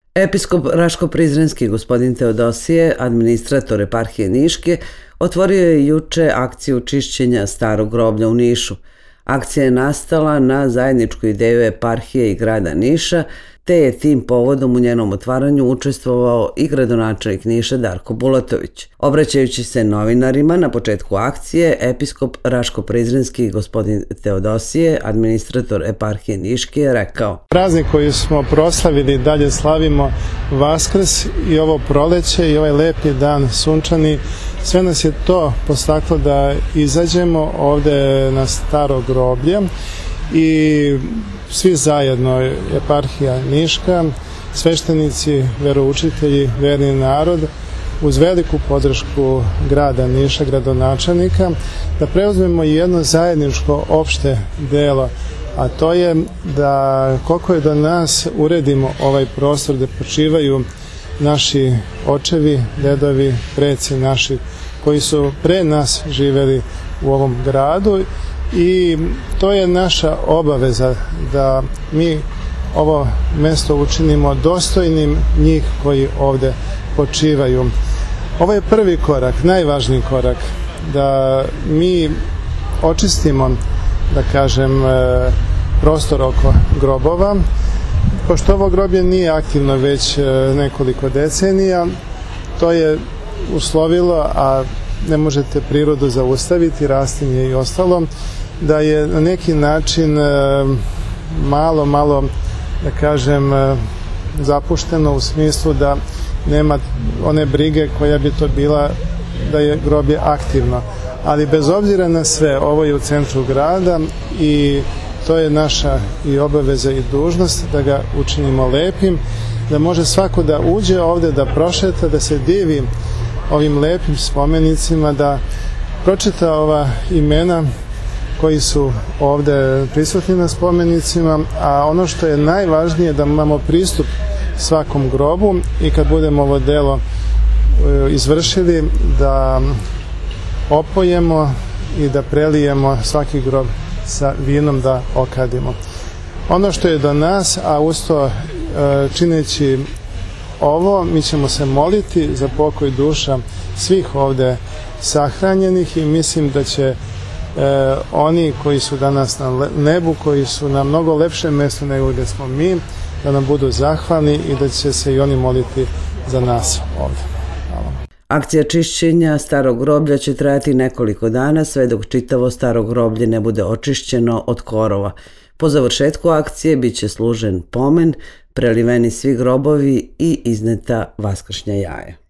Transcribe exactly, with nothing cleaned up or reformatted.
Episkop Raško-Prizrenski gospodin Teodosije, administrator eparhije Niške, otvorio je juče akciju čišćenja starog groblja u Nišu. Akcija je nastala na zajedničku ideju eparhije i grada Niša, te je tim povodom u njenom otvaranju učestvovao i gradonačelnik Niša Darko Bulatović. Obraćajući se novinarima na početku akcije, episkop Raško-Prizrenski gospodin Teodosije, administrator eparhije Niške, je rekao: Praznik koji smo proslavili, dalje slavimo Vaskrs i ovo proleće i ovaj lepi dan sunčani, sve nas je to postaklo da izađemo ovde na staro groblje i svi zajedno, eparhija Niška, sveštenici, veroučitelji, verni narod, uz veliku podršku grada Niša, gradonačelnika, da preuzmemo jedno zajedničko opšte delo, a to je da koliko je do nas uredimo ovaj prostor gde počivaju naši očevi, dedovi, preci naši koji su pre nas živeli u ovom gradu, i to je naša obaveza da mi ovo mesto učinimo dostojnim njih koji ovde počivaju. Ovo je prvi korak, najvažniji korak, da mi očistimo, da kažem, prostor oko grobova. Pošto ovo groblje nije aktivno već nekoliko decenija, to je uslovilo, a ne možete prirodu zaustaviti, rastinje i ostalo, da je na neki način malo, malo, da kažem, zapušteno u smislu da nema one brige koja bi to bila da je groblje aktivno. Ali bez obzira na sve, ovo je u centru grada i to je naša i obaveza i dužnost da ga učinimo lepim, da može svako da uđe ovde, da prošeta, da se divi ovim lepim spomenicima, da pročita ova imena koji su ovde prisutni na spomenicima, a ono što je najvažnije da imamo pristup svakom grobu i kad budemo ovo delo izvršili da opojemo i da prelijemo svaki grob sa vinom, da okadimo. Ono što je do nas, a usto čineći ovo, mi ćemo se moliti za pokoj duša svih ovde sahranjenih i mislim da će e, oni koji su danas na nebu, koji su na mnogo lepšem mestu nego gde smo mi, da nam budu zahvalni i da će se i oni moliti za nas ovde. Hvala. Akcija čišćenja starog groblja će trajati nekoliko dana sve dok čitavo staro groblje ne bude očišćeno od korova. Po završetku akcije bit će služen pomen, preliveni svi grobovi i izneta vaskršnja jaja.